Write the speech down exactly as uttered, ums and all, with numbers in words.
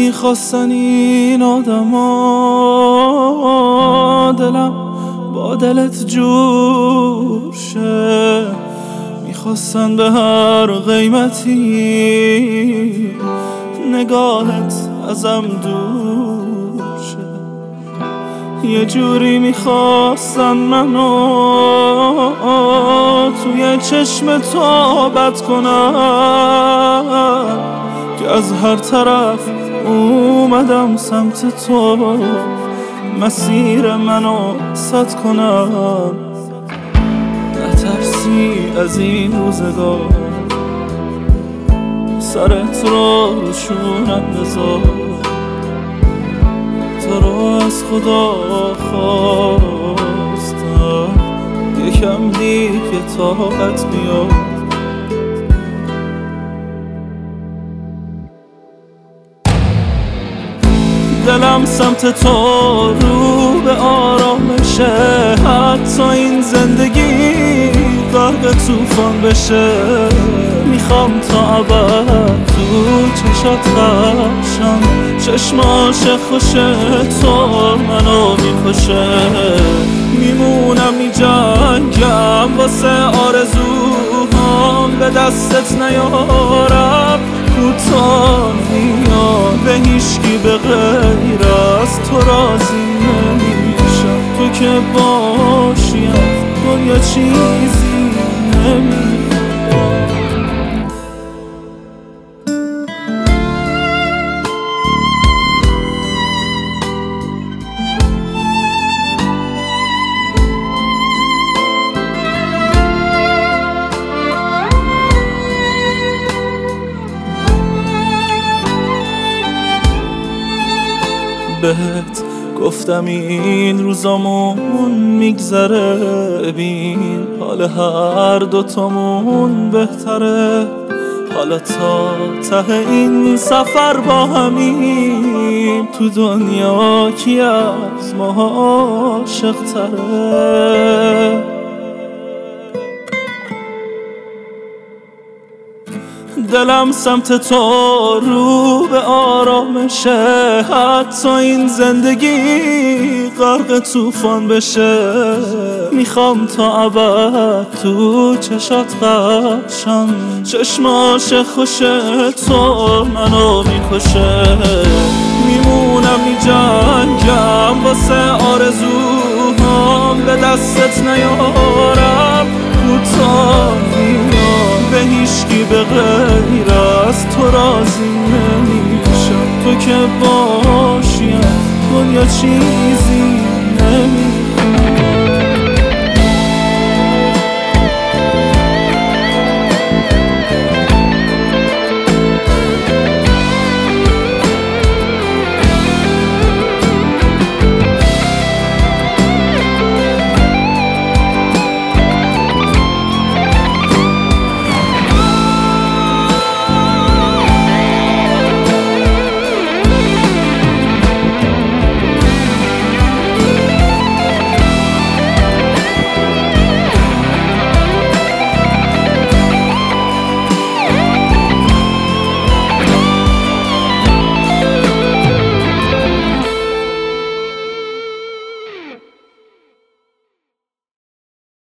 میخواستن این آدما دلم با دلت جور شه، میخواستن به هر قیمتی نگاهت ازم دور شه. یه جوری میخواستن منو توی چشم تو بد کنن که از هر طرف اومدم سمت تو مسیر منو سد کنن. نترسی از این روزگار سرت رو روشونم بذار، تو رو از خدا خواستم یکم دیگه طاقت بیار. دلم سمت تو رو به آرامشه، حتی این زندگی غرق طوفان بشه. میخوام تا ابد تو چشات خشم، چشم عاشق خوشه تو منو میکشه. میمونم میجنگم واسه آرزوهام، به دستت نیارم کوتاه میاد، به هیچکی به غیر از تو راضی نمیشم. تو که باشیم دنیا چیزی نمیاد. بهت گفتم این روزامون میگذره، بین حال هر دوتامون بهتره. حالا تا ته این سفر با همیم، تو دنیا کی از ما عاشق تره. دلم سمت تو رو به آرامشه، حتی این زندگی غرق طوفان بشه. میخوام تا ابد تو چشات خشم، چشم عاشق خوشه تو منو میکشه. میمونم میجنگم واسه آرزوهام، به دستت نیارم کوتاه میاد، به هیچکی به غیر از تو راضی نمیشم. تو که باشیم دنیا چیزی نمیاد.